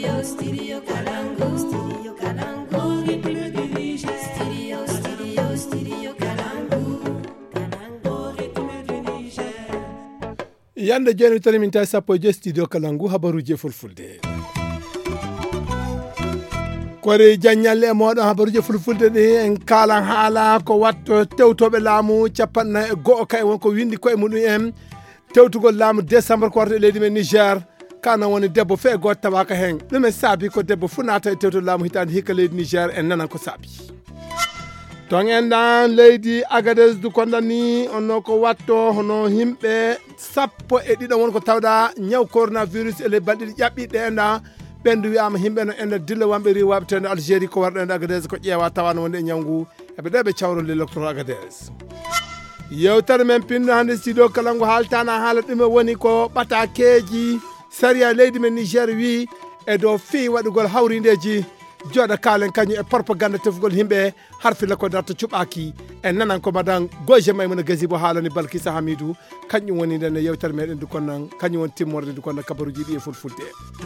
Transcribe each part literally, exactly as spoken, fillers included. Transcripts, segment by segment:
Studio, studio Kalangu. Studio Kalangu. Studio, studio, studio Kalangu. Kalangu. Yanda jeni tani min tay sappo je studio Kalangu habaruji fulfulde. Kore janyalle e moɗon habaruji fulfulde ɗi en kalan haala ko watto tewtoɓe laamu capanna e go'o kay wonko windi koye muɗum en tewtugol laamu décembre ko warta e leydi men Niger kana woni debbo fe goto tawaka hen ɗum e saabi ko debbo fu nata e tewtugol laamu hitande hikka leydi Niger en nanan ko saabi ton en ɗan leydi Agadez du kondani onno ko watto hono himɓe sappo e ɗiɗo won ko tawɗa ñaw coronavirus e ley balɗe ɗi ƴaɓɓiɗe en ɗa ɓendu wiyama himɓe no enda dilla wamɓe ri waɓe tewno Algérie ko warɗo en Agadez ko ƴeewa tawano wonde e ñawgu eɓe ɗo ɓe cawro le docteur Agadez yewtere men pinno hande studio Kalangu haaltana haala ɗume woni ko ɓatakeji saria leydi men Niger wi e dow fi waɗugol hawrindeji jooɗa kaalen kañum e propagande tefugol himɓe har filla ko darta cuɓaki en nanan ko madan goje Maymuna Gazebo haalani Balkissa Hamidou kañum woni nden yewtere meɗen du konnan kañum woni timmorde du konna kabaruji ɗi e fulfulde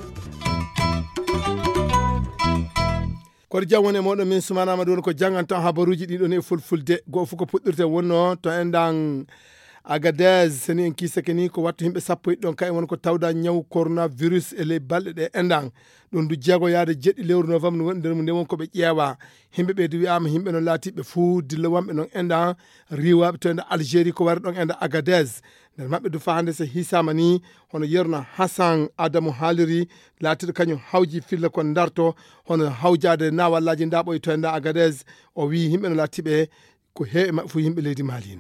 koto jam woni e moɗon min Soumana Amadou woni ko jangantan habaruji ɗiɗon e fulfulde goho fof ko puɗɗirte wonno to en ɗan Agadez seni en kisake ni ko wattu himɓe sappo e ɗon kay woni ko tawda ñaw coronavirus e ley balɗe ɗe enɗan ɗum du jeego yaade jeɗɗi lewru novembre woni nder nde won koɓe ƴeewa himɓe ɓe du wiyama himɓe no laatiɓe fuu dilla wamɓe noon enɗan riwaɓe to ende Algérie ko wari ɗon ende Agadez nder maɓɓe du fa hande so hisama ni hono yerno Hassan Adamou haaliri laatiɗo kañum hawji filla kon darto hono hawjade nawallaji ndaɓoy to ende Agadez o wi himɓe no laatiɓe ko heewi maɓɓe fu yimɓe leydi Mali no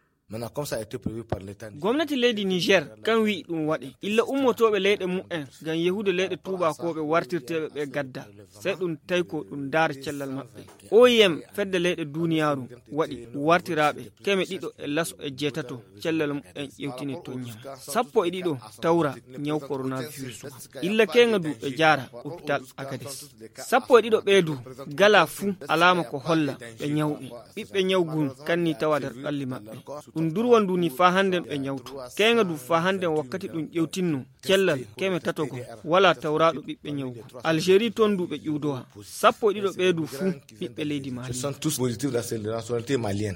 gwamnati leydi Niger kan wi ɗum waɗi illa ummotoɓe leyɗe mu'en ngam yehude leyɗe tubakoɓe wartirteɓe ɓe gadda sai ɗum tawi ko ɗum daara cellal maɓɓe O I M fedde leyɗe duniyaru waɗi wartiraɓe keme ɗiɗo e laso e jeetato cellal mu'en ƴewtini to ñam sappo e ɗiɗo tawra ñaw coronavirus illa kenga du ɓe jaara hôpital Agadez sappo e ɗiɗo ɓeydu gala fuu alama ko holla ɓe ñawɓe ɓiɓɓe ñawgun kanni tawa nder ɓalli maɓɓe ɗum durwan du ni fa handen ɓe ñawtu kenga du fa handen wakkati ɗum ƴewtinno cellal keme tatogo wala tawraɗo ɓiɓɓe ñawgu Algérie toon du ɓe ƴuwdoha sappo e ɗiɗo ɓeydu fuu ɓiɓɓe leydi Mali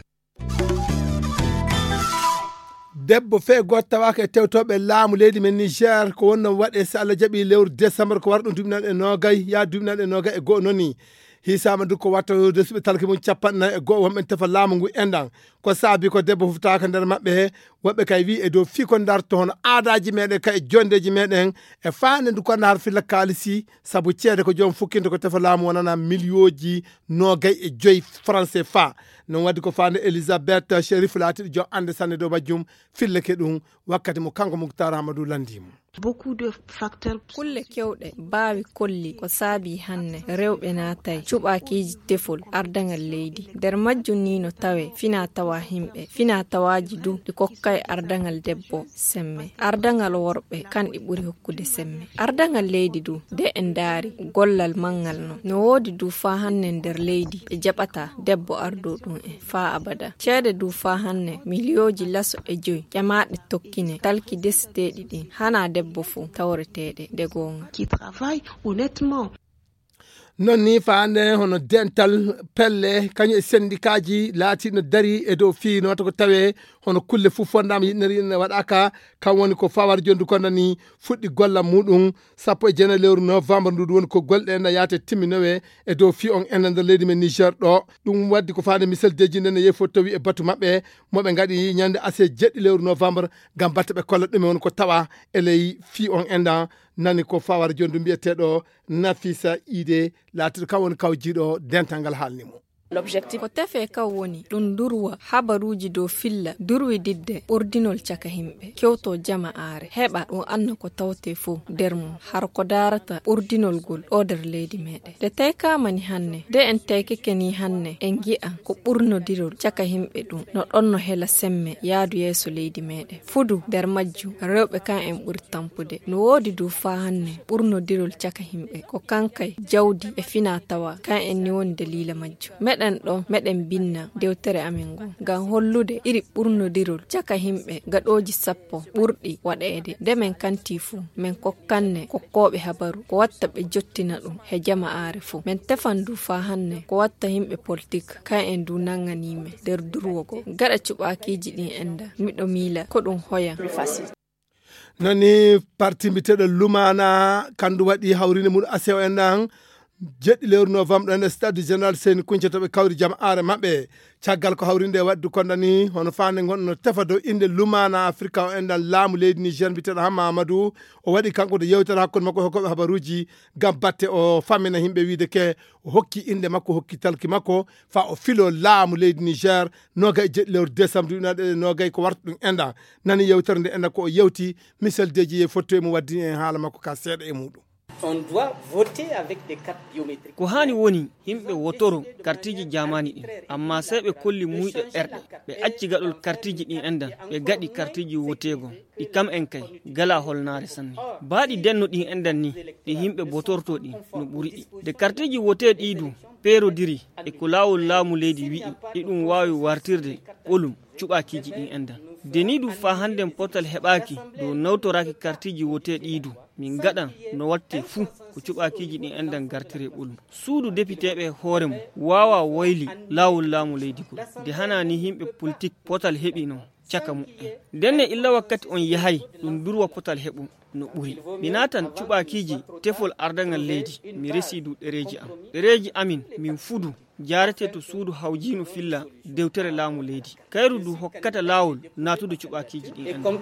debbo fe goto tawaka e tewtoɓe laamu leydi men Niger ko wonno waɗe so Allah jaaɓi lewru décembre ko warɗo duɓinaɗe nogay ya duɓinaɗe nogay e goho noon ni hisama du ko watta resuɓe talki mum capanɗe e goho wonɓen tefa laamu ngu enɗan ko saabi ko debbo fof taka nder maɓɓe he woɓɓe kay wi e dow fi ko darto hono aadaji meɗen kay e jondeji meɗen e fande du konno har filla kalisi saabu ceede ko joom fukkinde ko tefa laamu wonana millioji nogay e joyyi franc C F A non waddi ko fande Elisabeth Chérif laatiɗo joom ande sanne dow majjum filleke ɗum wakkati mo kanko Moukhtar Amadou landimo beaucoup de facteurs kulle kewɗe baawi kolli ko saabi hanne rewɓe naatay cuɓakiji tefol ardangal leydi nder majjum ni no tawe fina tawa himɓe fina tawaji du ɗi kokkay ardangal debbo semme ardangal worɓe kanɗi ɓuri hokkude semme ardangal leydi du de en daari gollal mangal no no woodi du fa hanne nder leydi ɓe jaɓata debbo ardo ɗum e fa abada ceede du fa hanne milioji laso e joyi ƴamaɗe tokkine talki desiteɗi ɗin hana debbo bofu tawreteɗe de gonga qui travaille honnêtement non ni faande hono dental pelle kañum e syndicat ji laatiɗo dari e dow fi no wata ko tawe hono kulle fof fondama yiɗnere ne waɗaka kam woni ko fawar jondu kono ni fuɗɗi gollam muɗum sappo e jeenayi lewru novembre ndu woni ko golɗe en yaate timminowe e dow fi on enen nder leydi men Niger ɗo ɗum waddi ko faande misaldeji nden yeeyi fof tawi e batu maɓɓe moɓe gaɗi ñande ase jeɗɗi lewru novembre gam batta ɓe kolla ɗumen woni ko tawa e ley fi on enɗan nani ko fawar jondu mbiyeteɗo Nafisa Ide laatiɗo kam woni kawjiɗo dental ngal haalnimo l'objectif ko tefe kaw woni ɗum durwa habaruji dow filla durwididde ɓurdinol caka himɓe kewto jama aare heɓa ɗum anna ko tawte fof nder mum har ko darata ɓurdinol gol o nder leydi meɗen de tawi kamani hanne de en taykekeni hanne en gi'a ko ɓurnodirol caka himɓe ɗum no ɗon no hela semme yaadu yeeso leydi meɗen fudu nder majjum rewɓe kan en ɓuri tampude no woodi dow fa hanne ɓurnodirol caka himɓe ko kankay jawdi e fina tawa kan en ni woni dalila majjum meɗen gaɗan ɗo meɗen binna dewtere amin ngo ngam hollude iri ɓurnodirol caka himɓe gaɗoji sappo ɓurɗi waɗede nde men kanti fuu men kokkanne kokkoɓe habaru ko watta ɓe jottina ɗum he jama'are fuu men tefan du fa hanne ko watta himɓe politique kan en du nanganime nder durwogo gaɗa cuɓakiji ɗin enda miɗo miila ko ɗum hoya nani parti mbiteɗo lumana kandu waɗi hawrine mum asew en ɗan jeɗɗi lewru novembre ɗen e stade général seni kunce toɓe kawri jama'are maɓɓe caggal ko hawrinde waddu kondani hono fande gonɗo tefa dow inde lumana afrique o enɗan laamu leydi niger mbiteɗo hamma amadou o waɗi kanko de yewtere hakkude makko hokkoɓe habaruji gam batte o fammina himɓe wiide ke o hokki inde makko hokki talki makko fa o filo laamu leydi niger nogay jeɗɗi lewru décembre unaɗe nogay ko warta ɗum enɗa nani yewtere nde enɗa ko o yewti Michel Deji e fottoye mo waddi en haala makko ka seeɗa e muɗum. On doit voter avec des cartes biométriques. Ko hani woni himɓe wotoro kartiji jamani ɗin amma sai ɓe kolli muyɗe erɗe ɓe acci gaɗol kartiji ɗin endan ɓe gaɗi kartiji wotego ɗi kam en kay gala holnare sanne baaɗi denno ɗin endan ni ɗi himɓe botorto ɗin no ɓuri ɗi de kartiji wote ɗidu perodiri e ko lawol laamu leydi wi'i ɗiɗum wawi wartirde ɓolum cuɓakiji ɗin endan deni du fa handen portal heɓaki dow nawtoraki kartiji wote ɗidu min gaɗan no watte fuu ko cuɓakiji ɗin endan gartire ɓolum suudu députéɓe hoore mum wawa wayli lawol laamu leydi ko de hanani himɓe politique potal heɓi no caka mu'en denne illa wakkati on yahay ɗum durwa potal heɓu no ɓuri mi natan cuɓakiji tefol ardangal leydi mi resi du ɗereji am ɗereji amin min fudu jarete to suudu hawjino filla dewtere laamu leydi kayru du hokkata lawol natude cuɓakiji ɗin endan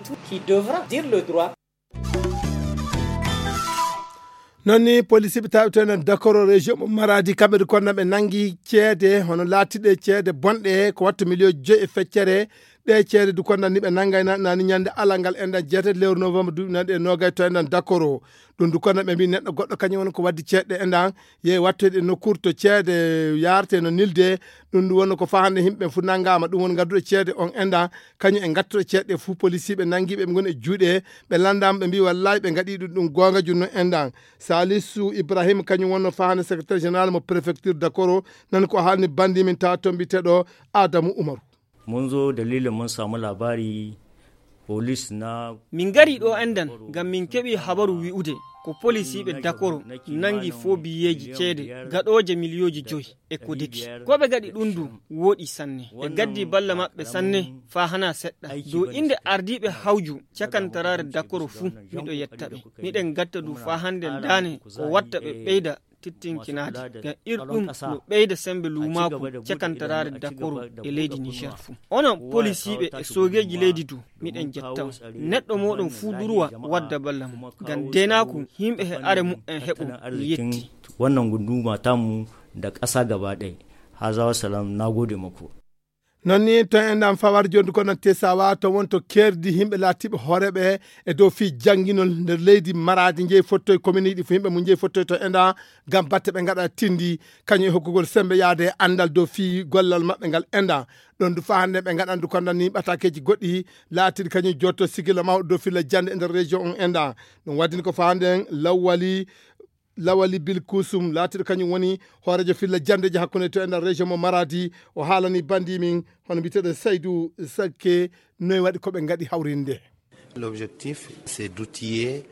nonni police ɓe taɓitenen d'accord région mo maradi kamɓe de konnaɓe nangui ceede hono laatiɗe ceede bonɗe ko watta million joyi e feccere ɗe ceede du konnan niɓe nanggay nani ñande alal ngal enɗan jeetati lewru novembre duuɓi nande e nogay to enɗan d'accord o ɗum du konnan ɓe mbi neɗɗo goɗɗo kañum woni ko waddi ceeɗe enɗan yeey wattoyde no kurto ceede yarte no nilde ɗum ɗum wonno ko fa hande yimɓe fu nanggama ɗum woni gadduɗo ceede on enɗan kañum e gattuɗo ceeɗe fou police ɓe nangguiɓe ɓe goni e juuɗe ɓe landama ɓe mbi wallahi ɓe gaɗi ɗum ɗum gonga junno enɗan Salisu Ibrahima kañum wonno fa hande secrétaire général mo préfecture d'accord o nan ko haalni bandi min tawa to mbiteɗo Adamou Oumarou. Mun zo dalilin mun samu labari police na min gari ɗo endan ngam min keɓi habaru wi'ude ko police ɓe dakoro nangi fo biyeji ceede gaɗoje milliyoji joyi e ko deki ko ɓe gaɗi ɗum du woɗi sanne ɓe gaddi balla maɓɓe sanne fa hana seɗɗa dow inde ardiɓe hawju cakantarare dakoro fuu miɗo yetta ɓe miɗen gatta du fa hande dane ko watta ɓe ɓeyda tittinkinade ngam irɗum no ɓeyda sembe lumako cakantarare dakoro e leydi niger fuu onon policiɓe e sogeji leydi du miɗen jettaw neɗɗo moɗon fuu durwa wadda balla mum ngam denako yimɓe he are mu'en heɓo no yetti wannan gunduma tamu da ƙasa gaba ɗaya hazawa salam nagode mako nonni to enɗan fawar joni ko non tesawa to wonto kerdi himɓe laatiɓe hooreɓe e dow fi jangguinol nder leydi maradi jeeyi fottoye commune ɗi fo yimɓe mum jeeyi fottoye to enɗa gam batte ɓe gaɗa tindi kañum e hokkugol sembe yaade andal dow fi gollal mabɓe ngal enɗa ɗon du fa hande ɓe gaɗandu kondani ɓatakeji goɗɗi laatiɗi kañum jotto sigilo mawɗo dow filla jande e nder région on enɗa ɗum waddini ko fa hande lawwali lawali bil kusum laatiɗo kañum woni hoorejo filla jandeji hakkude to enɗan région mo maradi o haalani bandi min hono mbiteɗo Saydou Sakke noyi waɗi koɓe gaɗi hawrinde. L'objectif c'est d'outiller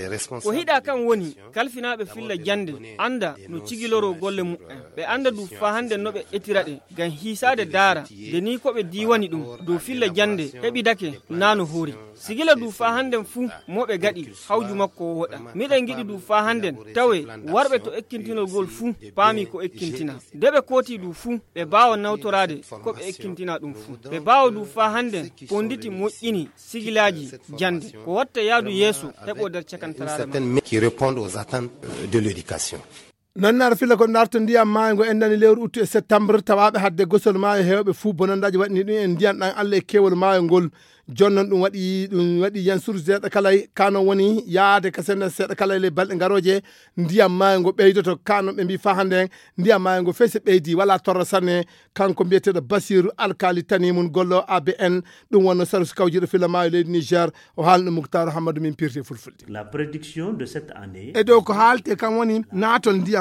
ko hiɗa kan woni kalfinaɓe filla jande anda no cigiloro golle mu'en ɓe anda du fa hande no ɓe etiraɗe ngam hisade daara de ni koɓe diwani ɗum dow filla jande heɓi dake nano hoori sigila du fa handen fuu moɓe gaɗi hawju makko woɗa miɗen giɗi du fa handen tawe warɓe to ekkintinolgol fuu paami ko ekkintina de ɓe kooti du fuu ɓe bawa nawtorade koɓe ekkintina ɗum fuu ɓe bawa du fa handen ponditi moƴƴini sigilaji jande ko watta yaadu yeeso heɓo nder certaines qui répondent aux attentes de l'éducation. nannara filla ko darto ndiyam maayo ngo endani lewru août e septembre tawaɓe hadde gosol maayo hewɓe fuu bonandaji waɗini ɗum en ndiyan ɗan Allah e kewol maayo ngol jonnon ɗum waɗi ɗum waɗi yansuru seeɗa kala kanon woni yaade ka senne seeɗa kala ele balɗe garoje ndiyam maayo ngo ɓeydoto kanon ɓe mbi fa hande ndiyam maayo ngo fesi ɓeydi wala torra sanne kanko mbiyeteɗo Basiru alkali tani mun gollo A B N ɗum wonno sarusi kawjiɗo filla maayo leydi Niger o haalno Moukhtar Hamadou min pirti fulfulde la prédiction de cette année e dow ko haalte kam woni natol ndiyam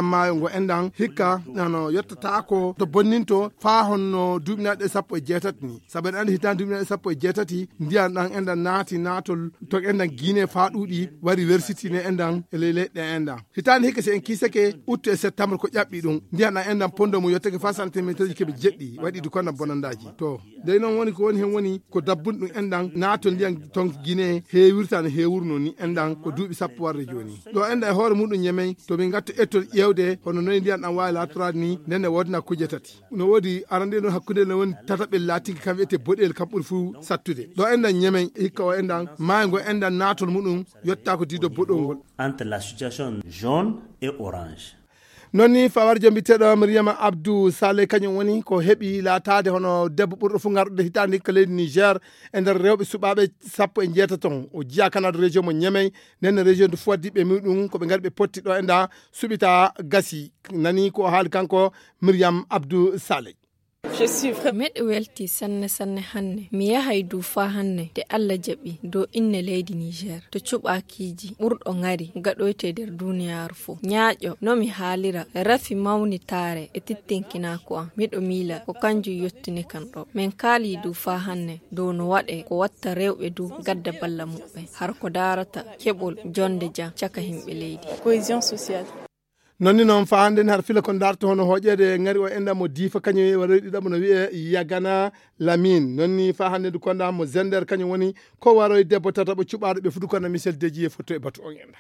maayo ngo endan hikka nano yottata ko to bonninto fa honno duubinaɗe sappo e jeetati ni sabu en andi hitande duubinaɗe sappo e jeetati ndiyan ɗan endan naati naatol to endan guine fa ɗuuɗi wari versitine endan e ley leɗɗe endan hitande hikka si en kiisake août e septembre ko ƴaɓɓi ɗum ndiyan ɗan endan pondo mo yottake fa centimétre ji keɓe jeɗɗi waɗi du konna bonandaji to dey noon woni ko woni hen woni ko dabbun ɗum endan naatol ndiyan ton guine heewirta no heewurno ni endan ko duuɓi sappo warde joni ɗo endan e hoore muɗum ñemey to min gatto ettol ƴewde hono noyi ndiyan ɗan wawi latorade ni nenne wodna kuje tati no woodi arande ɗon hakkude no woni tataɓel latinki kam wiyete boɗel kam ɓuuri fuu sattude ɗo endan ñemey hikka o endan maayngo endan naatol muɗum yotta ko dido boɗol ngol entre la situation jaune et orange. non ni fawar jombiteɗo Mariama Abdou Saleh kañum woni ko heeɓi laatade hono debbo ɓurɗo fu garɗude hitande hikka leydi Niger e nder rewɓe suɓaɓe sappo e jeetaton o jiya kanade région mo ñamey nenne région de Fouaddiɓe muɗum koɓe gari ɓe potti ɗo enda suɓita gasi nani ko haali kanko Mariama Abdou Saleh. meɗe welti sanne sanne hanne mi yahay du fa hanne de Allah jaɓi dow inne leydi Niger to cuɓakiji ɓurɗo ngari gaɗoyte nder duniyaru fo ñaaƴo no mi haalira rafi mawni taare e tittinkinako am miɗo miila ko kanjum yettini kan ɗo min kaali du fa hanne dow no waɗe ko watta rewɓe du gadda balla muɓɓe har ko darata keɓol jonde jam caka himɓe leydi cohésion sociale. nonni noon fa hande har fila kon darto hono hoƴede ngari o enda mo diifa kañum waɗa ɗiɗaɓo no wiye Yagana Lamine nonni fa hande du konda mo Zender kañum woni ko waroy debbo tataɓo cuɓaɗo ɓe fudu kono Michel Deji e photo e batu on enda.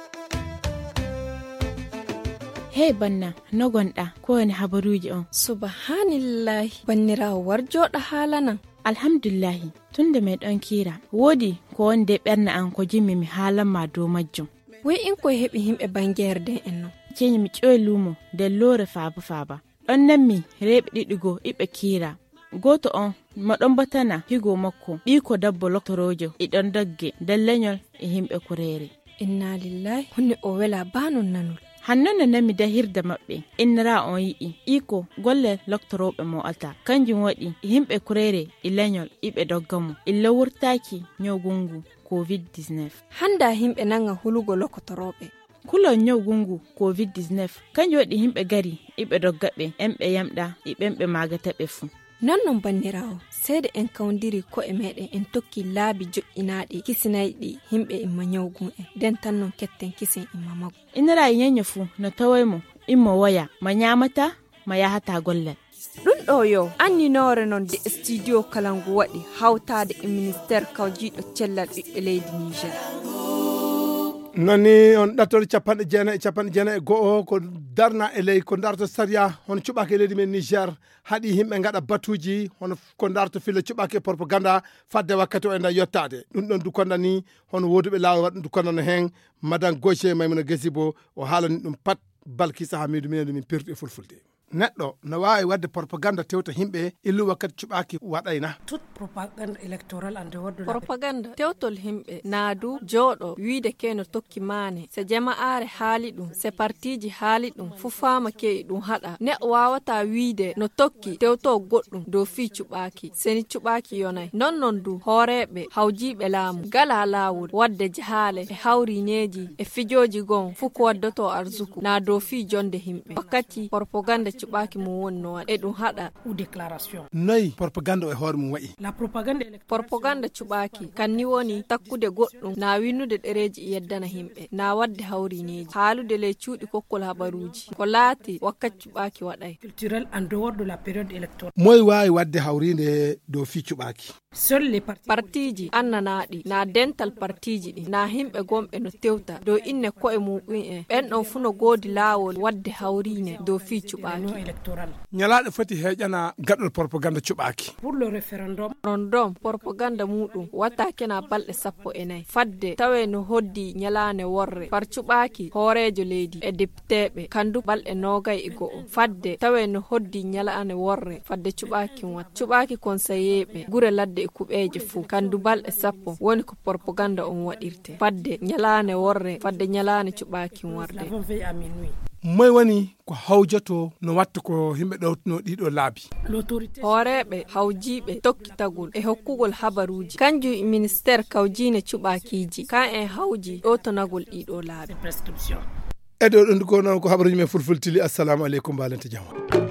Hey banna no gonɗa ko woni habaruji on? Subhanallahi bannirawo war joɗa haalanan. Alhamdulillahi tunda meɗon kira wodi ko wonde ɓerna an ko jimmi mi haalanma dow majjum. Wai in ko heɓi himɓe bangerde en no ceñi mi ƴoyi lumo nder loore faaba faaba ɗon nammi reɓe ɗiɗigo iɓe kiira goto on moɗon batana higo makko ɓiko dabbo loktorojo iɗon dogge nder leñol e himɓe kurere. Inna lillahi hunde o wela banon nanol hannon no nami dahirda maɓɓe innira on yi'i iko golle loktoroɓe mo alta kanjum waɗi himɓe kurere e leñol iɓe doggamo illa wurtaki ñogungu covid dix-neuf. handa himɓe nanga hulugo lokotoroɓe kulon ñogungu covid dix-neuf kanjum waɗi himɓe gari iɓe doggaɓe emɓe yamɗa e ɓemɓe magataɓe fuu. non non bannirawo seede en kawdiri ko e meɗen en tokki laabi joƴƴinaɗi kisinayɗi himɓe imma ñawgun en nden tan non ketten kisen imma mago inara ñeño fuu no tawaymo immo waya ma ñamata ma yahata gollal. ɗum ɗo yo anninore non de studio kalangu waɗi hawtade e ministére kawjiɗo cellal ɓiɓɓe leydi Niger. nonni on ɗattore capanɗe jeenayi e capanɗe jeenayi e go'o ko darna e ley ko darto saria hono cuɓaki e leydi men Niger haɗi yimɓe gaɗa batuji hono ko darto filla cuɓaki e propaganda fadde wakkati o enda yottade ɗum ɗon du konda ni hono woduɓe lawol waɗa du konda no hen madame Gauche Maymuna Gesibo o haalani ɗum pat Balkissa Hamidou minen min pirtu e fulfulde. neɗɗo no wawi wadde propaganda tewta himɓe illu wakkati cuɓaki waɗayna toute propagande électorale en dehors de la propaganda tewtol himɓe naadu jooɗo wiide keno tokki maane so jama'are haali ɗum so partiji haali ɗum fu fama ke ɗum haɗa neɗɗo wawata wiide no tokki tewto goɗɗum dow fi cuɓaki seni cuɓaki yonay non non du hooreɓe hawjiɓe laamu gala lawol wadde jahaale e hawrineji e fijoji gon fu ko waddoto arzuku na dow fi jonde himɓe wakkati propaganda cuɓaki mum woni no waɗa e ɗum haɗa ou déclaration noyi propaganda o e hoore mum waɗi la propagande propaganda cuɓaki kanni woni takkude goɗɗum na winnude ɗereji yeddana himɓe na wadde hawrineji haalude ley cuuɗi kokkol habaruji ko laati wakkati cuɓaki waɗay culturel en dehors de la période électorale moy wawi wadde hawrinde dow fi cuɓaki seuls les partis partiji annanaɗi na dental partiji ɗi na himɓe gomɓe no tewta dow inne koye muɗum en ɓen ɗon fu no goodi laawol wadde hawrine dow fi cuɓaki électoral ñalaɗo foti heƴana gaɗɗol propaganda cuɓaki pour le référendum rondom propaganda muɗum watta kena balɗe sappo e nayyi fadde tawe no hoddi ñalane worre par cuɓaki hoorejo leydi e députéɓe kandu balɗe nogay e go'o fadde tawe no hoddi ñalane worre fadde cuɓaki wat cuɓaki conseilléɓe gure ladde e kuɓeje fuu kandu balɗe sappo woni ko propaganda on waɗirte fadde ñalane worre fadde ñalane cuɓaki warde moy woni ko hawjoto no watta ko himɓe ɗowtino ɗiɗo laabi hooreɓe hawjiɓe tokkitagol e hokkugol habaruji kanjum e ministére kawjine cuɓakiji kan en hawji ɗowtonagol ɗiɗo laabi eɗo ɗon ko noon ko habaruji men fulfultili assalamu aleykum mbalente jamma